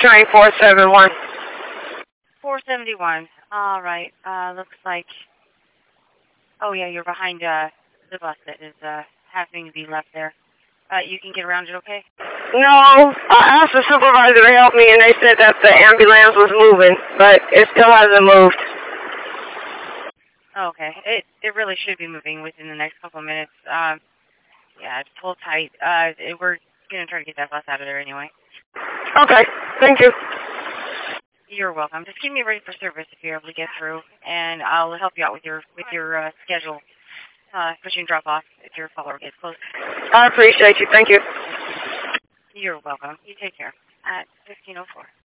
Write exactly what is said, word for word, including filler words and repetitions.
train four seven one. four seventy-one. All right. Uh, looks like... Oh, yeah, you're behind uh, the bus that is uh, having to be left there. Uh, you can get around it okay? No, I asked the supervisor to help me, and they said that the ambulance was moving, but it still hasn't moved. Oh, okay. It it really should be moving within the next couple of minutes. Um, yeah, just hold tight. Uh, it, we're going to try to get that bus out of there anyway. Okay, thank you. You're welcome. Just keep me ready for service if you're able to get through, and I'll help you out with your with your uh, schedule, uh, push and drop off if your follower gets close. I appreciate you. Thank you. You're welcome. You take care. At fifteen oh four.